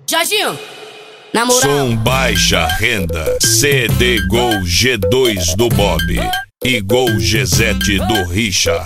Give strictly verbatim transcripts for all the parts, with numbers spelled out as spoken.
Jorginho, na moral. Som baixa renda, C D Gol G dois do Bob e Gol G sete do Richard.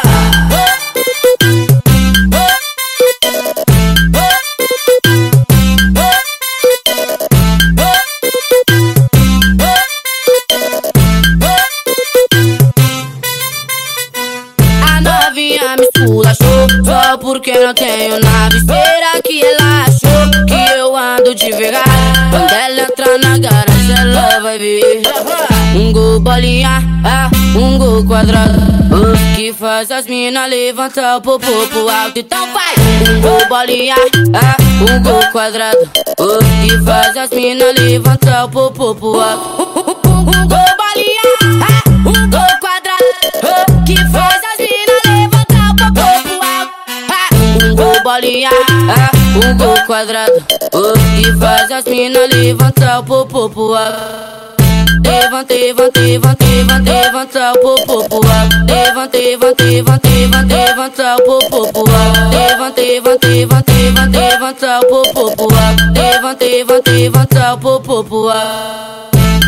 A novinha me esculachou só porque não tenho nave. Será que ela achou que eu ando devagar? Quando ela entrar na garagem ela vai ver um gol bolinha, ah, um gol quadrado, oh, que faz as mina levantar o popô pro alto. Então vai! Um gol bolinha, ah, um gol quadrado, oh, que faz as mina levantar o popô pro alto. Um gol bolinha, ah, um gol quadrado, oh, que faz as mina levantar o popô pro alto. Ah, um gol bolinha, ah, um gol quadrado, oh, que faz as mina levantar o popô pro alto. Levanta, levanta, levanta, levanta, levanta o popô pro alto. Levanta, levanta, levanta, levanta, levanta o popô pro alto. Levanta, levanta, levanta, levanta, levanta o popô pro alto. Levanta, levanta, levanta o popô pro alto.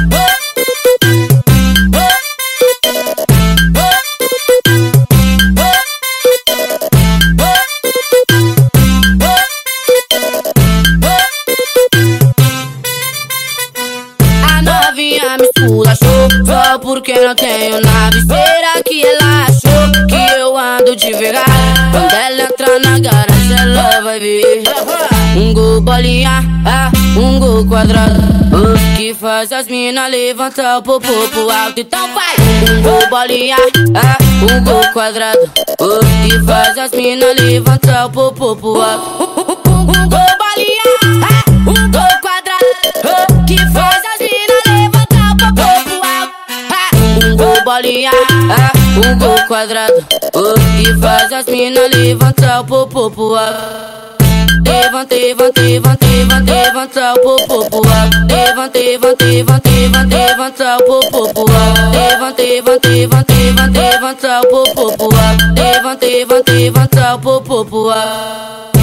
Me esculachou só porque não tenho nave. Será que ela achou que eu ando devagar? Quando ela entrar na garagem ela vai ver um gol bolinha, ah, um gol quadrado, oh, que faz as mina levantar o popô pro alto. Então vai! Um gol bolinha, ah, um gol quadrado, oh, que faz as mina levantar o popô pro alto. Um gol bolinha, ah, um gol quadrado, oh, que faz as mina levantar o popô pro alto. Um gol bolinha, ah, um gol quadrado, oh, que faz as mina levantar o popô pro alto. Levanta, levanta, levanta, levanta, levanta o popô pro alto. Levanta, levanta, levanta, levanta, levanta o popô pro alto. Levanta, levanta, levanta, levanta, levanta o popô pro alto. Levanta, levanta, levanta o popô pro alto.